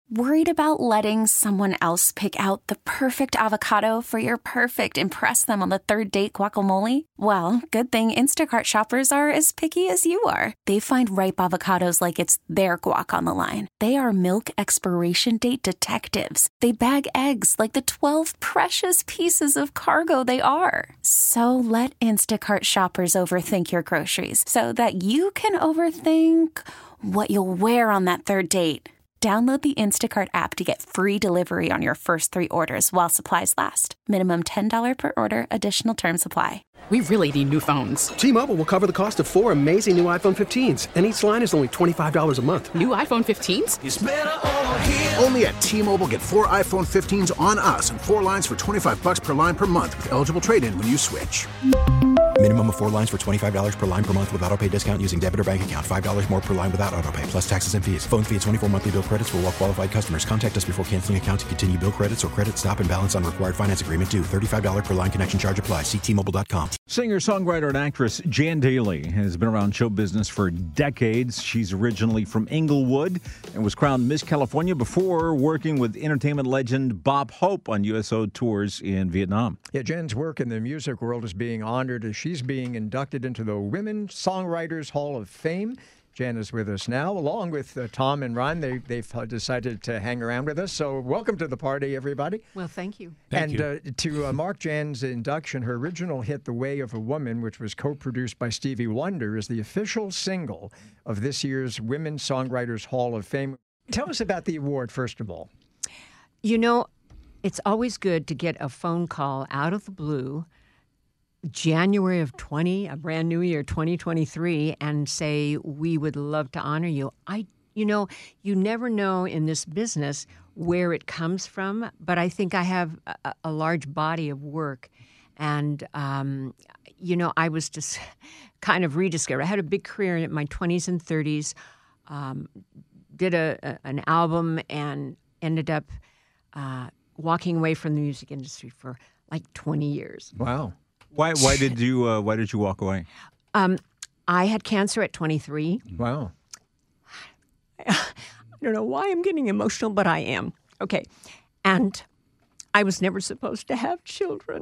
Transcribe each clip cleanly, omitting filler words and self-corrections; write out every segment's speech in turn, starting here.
Worried about letting someone else pick out the perfect avocado for your perfect impress them on the third date guacamole? Well, good thing Instacart shoppers are as picky as you are. They find ripe avocados like it's their guac on the line. They are milk expiration date detectives. They bag eggs like the 12 precious pieces of cargo they are. So let Instacart shoppers overthink your groceries so that you can overthink what you'll wear on that third date. Download the Instacart app to get free delivery on your first 3 orders while supplies last. Minimum $10 per order. Additional terms apply. We really need new phones. T-Mobile will cover the cost of 4 amazing new iPhone 15s, and each line is only $25 a month. New iPhone 15s? It's better over here. Only at T-Mobile, get 4 iPhone 15s on us and 4 lines for $25 per line per month with eligible trade-in when you switch. Minimum of 4 lines for $25 per line per month with autopay discount using debit or bank account. $5 more per line without autopay, plus taxes and fees. Phone fee at 24 monthly bill credits for well-qualified customers. Contact us before canceling account to continue bill credits or credit stop and balance on required finance agreement due. $35 per line connection charge applies. See T-Mobile.com. Singer-songwriter and actress Jan Daly has been around show business for decades. She's originally from Inglewood and was crowned Miss California before working with entertainment legend Bob Hope on USO tours in Vietnam. Yeah, Jan's work in the music world is being honored as she's being inducted into the Women Songwriters Hall of Fame. Jan is with us now, along with Tom and Ron. They've decided to hang around with us. So welcome to the party, everybody. Well, thank you. To mark Jan's induction, her original hit, The Way of a Woman, which was co-produced by Stevie Wonder, is the official single of this year's Women Songwriters Hall of Fame. Tell us about the award, first of all. You know, it's always good to get a phone call out of the blue January of a brand new year, 2023, and say, we would love to honor you. You never know in this business where it comes from, but I think I have a large body of work. And, I was just kind of rediscovered. I had a big career in my 20s and 30s, did an album and ended up walking away from the music industry for like 20 years. Wow. Why did you walk away? I had cancer at 23. Wow. I don't know why I'm getting emotional, but I am. Okay. And I was never supposed to have children.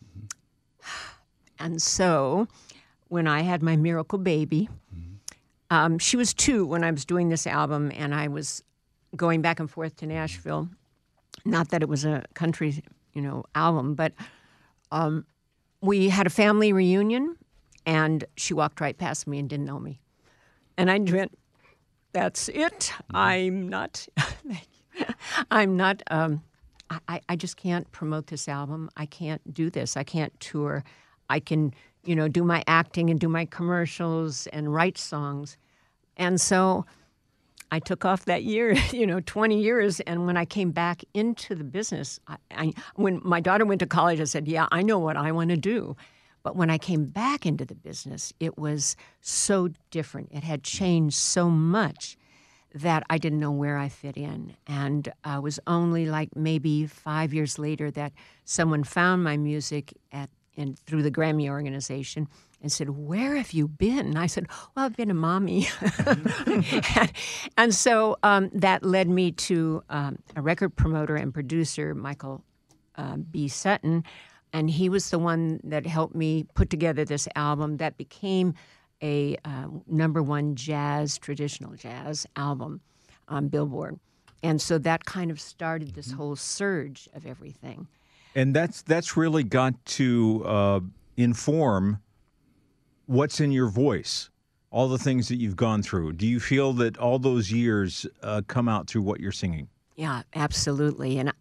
And so when I had my miracle baby, she was 2 when I was doing this album, and I was going back and forth to Nashville. Not that it was a country, album, but we had a family reunion, and she walked right past me and didn't know me. And I went, that's it. I'm not, I just can't promote this album. I can't do this. I can't tour. I can, do my acting and do my commercials and write songs. And so I took off that year, 20 years. And when I came back into the business, when my daughter went to college, I said, yeah, I know what I want to do. But when I came back into the business, it was so different. It had changed so much that I didn't know where I fit in. And it was only like maybe 5 years later that someone found my music through the Grammy organization and said, where have you been? And I said, well, I've been a mommy. and so that led me to a record promoter and producer, Michael B. Sutton, and he was the one that helped me put together this album that became a #1 traditional jazz album on Billboard. And so that kind of started this whole surge of everything. And that's really got to inform what's in your voice, all the things that you've gone through. Do you feel that all those years come out through what you're singing? Yeah, absolutely. And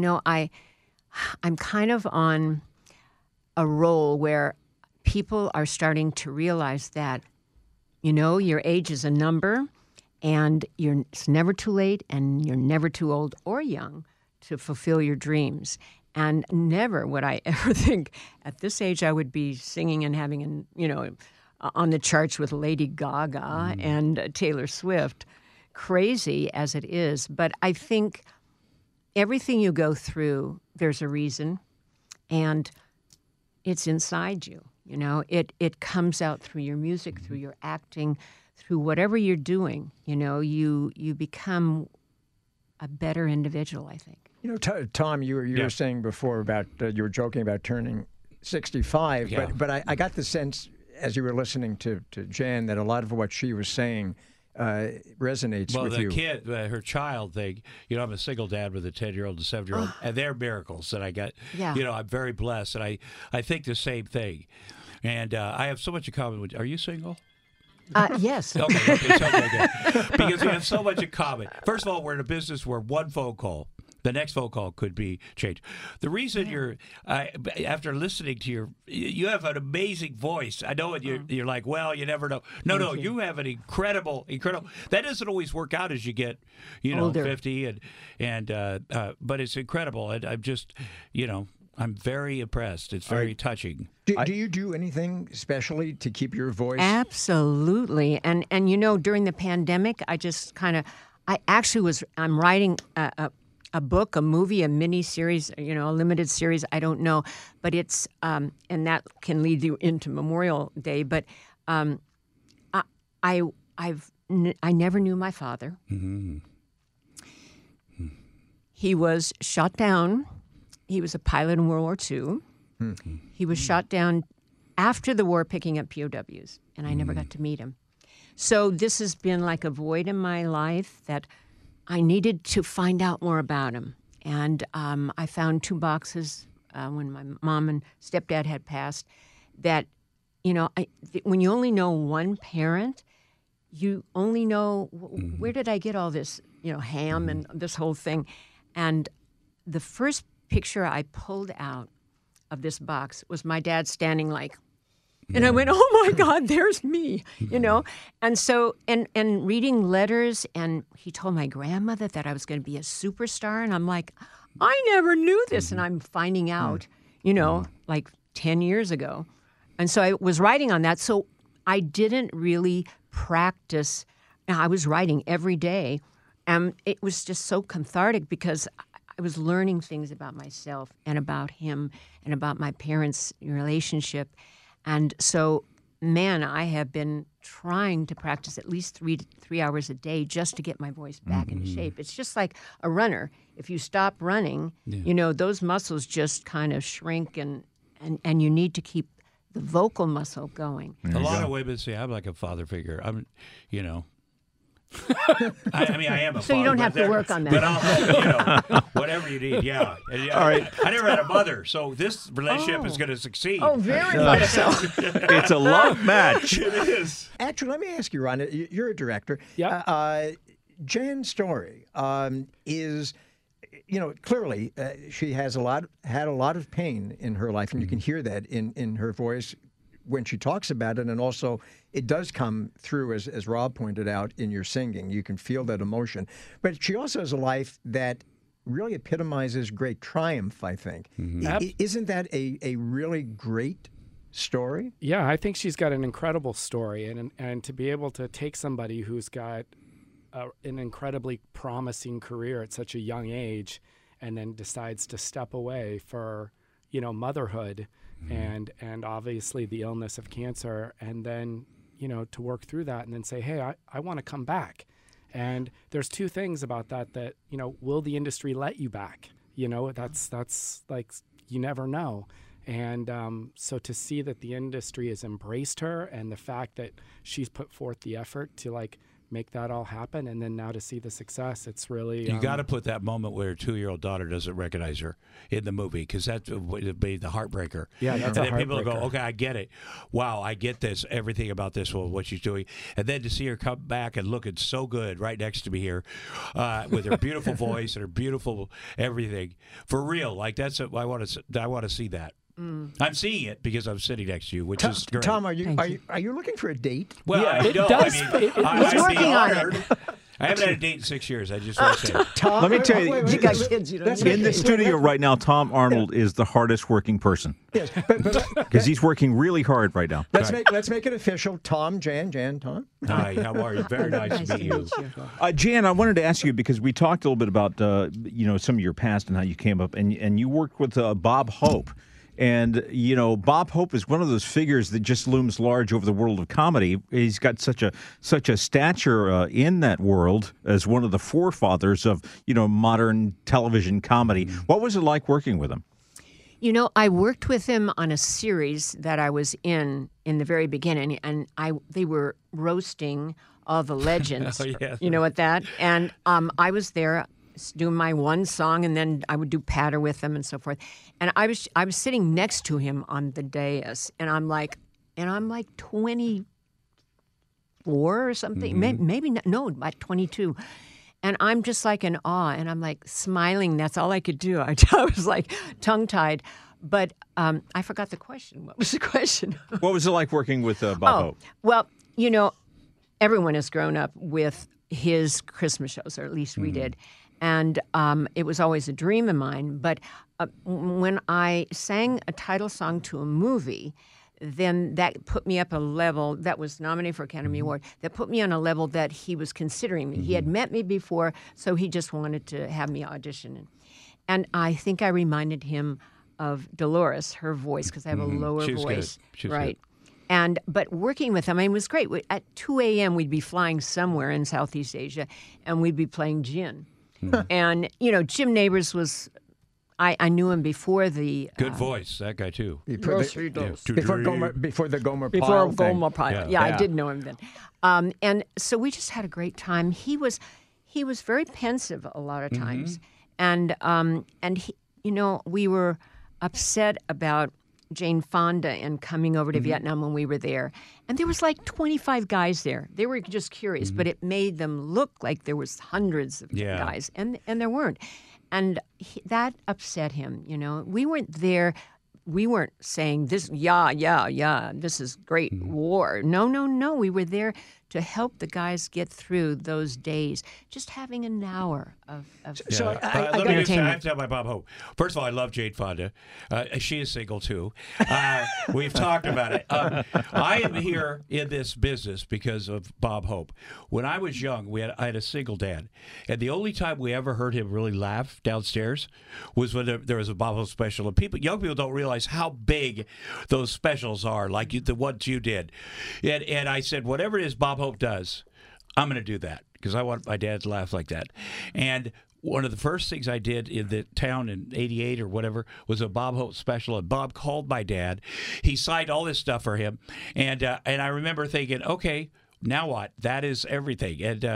I'm kind of on a roll where people are starting to realize that, your age is a number, and it's never too late, and you're never too old or young to fulfill your dreams. And never would I ever think at this age I would be singing and having, on the charts with Lady Gaga and Taylor Swift, crazy as it is. But I think everything you go through, there's a reason, and it's inside you. It comes out through your music, through your acting, through whatever you're doing. You become a better individual, I think. You know, Tom, you were saying before about you were joking about turning 65, but I got the sense as you were listening to Jan that a lot of what she was saying resonates with you. Well, the kid, her child thing, I'm a single dad with a 10-year-old and 7-year-old, and they're miracles that I got. Yeah. I'm very blessed, and I think the same thing. And I have so much in common with. Are you single? Yes. Okay, good. Because we have so much in common. First of all, we're in a business where one phone call, the next phone call could be changed. The reason after listening to you have an amazing voice. I know you're like, well, you never know. No, you have an incredible. That doesn't always work out as you get, older. 50, but it's incredible. And I'm just, I'm very impressed. It's very touching. Do you do anything specially to keep your voice? Absolutely. And during the pandemic, I just I'm writing a book, a movie, a mini series, a limited series. I don't know, but it's and that can lead you into Memorial Day. But I never knew my father. Mm-hmm. He was shot down. He was a pilot in World War II. Mm-hmm. He was shot down after the war picking up POWs, and I never got to meet him. So this has been like a void in my life that I needed to find out more about him. And I found 2 boxes when my mom and stepdad had passed that, when you only know one parent, you only know, where did I get all this, ham and this whole thing. And the first picture I pulled out of this box was my dad standing like, and I went, oh my God, there's me, And so, and reading letters, and he told my grandmother that I was going to be a superstar, and I'm like, I never knew this, and I'm finding out, like 10 years ago. And so I was writing on that, so I didn't really practice. I was writing every day, and it was just so cathartic because I was learning things about myself and about him and about my parents' relationship. And so, man, I have been trying to practice at least 3 hours a day just to get my voice back into shape. It's just like a runner. If you stop running, those muscles just kind of shrink, and you need to keep the vocal muscle going. A lot of women say I'm like a father figure. I'm, I am a father. So you don't have to work on that. But I'll, whatever you need, yeah. And, all right. I never had a mother, so this relationship is going to succeed. Oh, very much so. It's a love match. It is. Actually, let me ask you, Ron. You're a director. Yeah. Jan's story is, clearly she has had a lot of pain in her life, and you can hear that in her voice when she talks about it, and also it does come through, as Rob pointed out, in your singing. You can feel that emotion. But she also has a life that really epitomizes great triumph, I think. Mm-hmm. Isn't that a really great story? Yeah, I think she's got an incredible story, and to be able to take somebody who's got an incredibly promising career at such a young age and then decides to step away for, motherhood, and obviously the illness of cancer, and then, to work through that and then say, hey, I want to come back. And there's 2 things about that, will the industry let you back? That's like, you never know. And so to see that the industry has embraced her, and the fact that she's put forth the effort to make that all happen, and then now to see the success, it's really... You got to put that moment where her 2-year-old daughter doesn't recognize her in the movie, because that would be the heartbreaker. Yeah, that's a heartbreaker. And then people go, okay, I get it. Wow, I get this, everything about this, what she's doing. And then to see her come back and looking so good right next to me here with her beautiful voice and her beautiful everything. For real, I want to see that. I'm seeing it because I'm sitting next to you, which is great. Tom, are you looking for a date? Well, yeah, I don't. Does, I'd be working on honored. I haven't had a date in 6 years. I just want to say. Tom, let me tell you, you got kids. You don't in the studio right now, Tom Arnold is the hardest working person. Yes, because he's working really hard right now. Let's make it official. Tom, Jan, Tom. Hi, how are you? Very nice to meet you. Jan, I wanted to ask you, because we talked a little bit about some of your past and how you came up, and you worked with Bob Hope. And, Bob Hope is one of those figures that just looms large over the world of comedy. He's got such a stature in that world as one of the forefathers of, modern television comedy. What was it like working with him? I worked with him on a series that I was in the very beginning, and they were roasting all the legends. You know what that? And I was there doing my one song, and then I would do patter with them and so forth. And I was sitting next to him on the dais, and I'm like 24 or something, maybe not, no, about 22. And I'm just like in awe, and I'm like smiling. That's all I could do. I was like tongue-tied. But I forgot the question. What was the question? What was it like working with Bob Hope? Well, everyone has grown up with his Christmas shows, or at least we did. And it was always a dream of mine. But when I sang a title song to a movie, then that put me up a level that was nominated for Academy Award. That put me on a level that he was considering me. He had met me before, so he just wanted to have me audition. And I think I reminded him of Dolores, her voice, because I have a lower voice. She's right. But working with him, it was great. At 2 a.m., we'd be flying somewhere in Southeast Asia, and we'd be playing gin. And, Jim Nabors was, I knew him before the... Good voice, that guy, too. Before the Gomer Pyle. Yeah, I did know him then. And so we just had a great time. He was very pensive a lot of times. And he, we were upset about Jane Fonda and coming over to Vietnam when we were there. And there was like 25 guys there. They were just curious, but it made them look like there was hundreds of guys, and there weren't. And that upset him, We weren't there. We weren't saying this, this is great war. No. We were there to help the guys get through those days. Just having an hour of I have to tell my Bob Hope. First of all, I love Jane Fonda. She is single, too. We've talked about it. I am here in this business because of Bob Hope. When I was young, I had a single dad. And the only time we ever heard him really laugh downstairs was when there was a Bob Hope special. And young people don't realize how big those specials are, like the ones you did. And I said, whatever it is Bob Hope does, I'm going to do that because I want my dad to laugh like that. And one of the first things I did in the town in '88 or whatever was a Bob Hope special, and Bob called my dad. He signed all this stuff for him, and I remember thinking, okay, now what? That is everything. And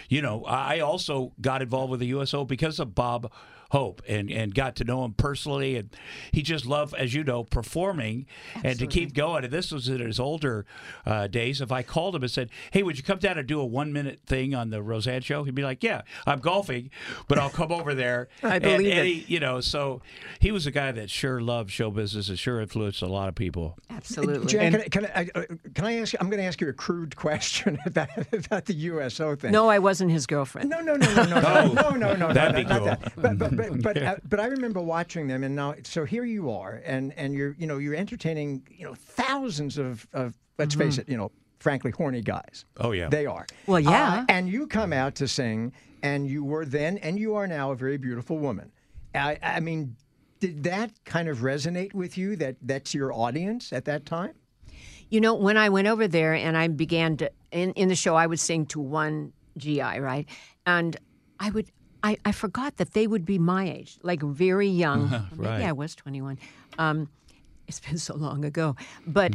I also got involved with the USO because of Bob Hope and got to know him personally, and he just loved, as you know, performing. Absolutely. And to keep going. And this was in his older days. If I called him and said, hey, would you come down and do a 1-minute thing on the Roseanne show? He'd be like, yeah, I'm golfing, but I'll come over there. I believe it. He, so he was a guy that sure loved show business and sure influenced a lot of people. Absolutely. Jan, can I ask you? I'm going to ask you a crude question about the USO thing. No, I wasn't his girlfriend. No. That'd be cool. But I remember watching them, and now so here you are, and you're entertaining thousands of let's face it, frankly horny guys. Oh yeah, they are. Well, yeah. And you come out to sing, and you were then, and you are now a very beautiful woman. I mean, did that kind of resonate with you? That's your audience at that time? When I went over there and I began to in the show, I would sing to one GI, right, and I forgot that they would be my age, like very young. Right. Maybe I was 21. It's been so long ago. But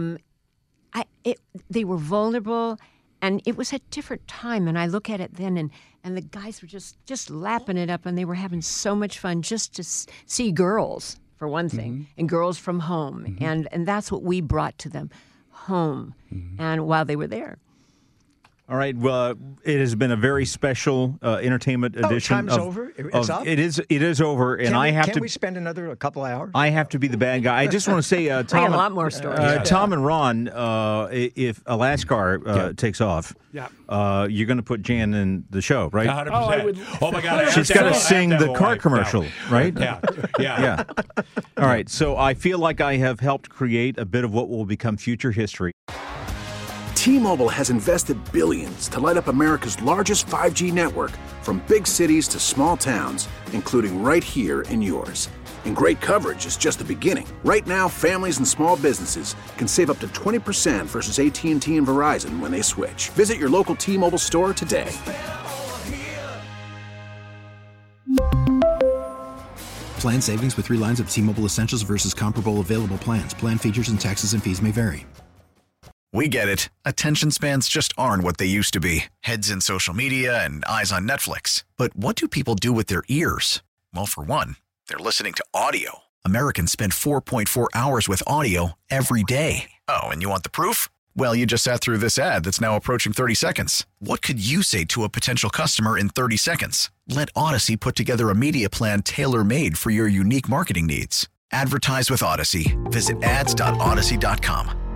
they were vulnerable, and it was a different time. And I look at it then, and the guys were just lapping it up, and they were having so much fun just to see girls, for one thing, and girls from home. And that's what we brought to them, home, and while they were there. All right. Well, it has been a very special entertainment edition. Time's over. It's up. It is over, and Can we spend another couple hours? I have to be the bad guy. I just want to say, Tom, I got a lot more stories. Tom and Ron, if Alaskar takes off, you're going to put Jan in the show, right? 100%. Oh my God! She's got to sing the car commercial, right? Yeah. All right. So I feel like I have helped create a bit of what will become future history. T-Mobile has invested billions to light up America's largest 5G network, from big cities to small towns, including right here in yours. And great coverage is just the beginning. Right now, families and small businesses can save up to 20% versus AT&T and Verizon when they switch. Visit your local T-Mobile store today. Plan savings with 3 lines of T-Mobile Essentials versus comparable available plans. Plan features and taxes and fees may vary. We get it. Attention spans just aren't what they used to be. Heads in social media and eyes on Netflix. But what do people do with their ears? Well, for one, they're listening to audio. Americans spend 4.4 hours with audio every day. Oh, and you want the proof? Well, you just sat through this ad that's now approaching 30 seconds. What could you say to a potential customer in 30 seconds? Let Odyssey put together a media plan tailor-made for your unique marketing needs. Advertise with Odyssey. Visit ads.odyssey.com.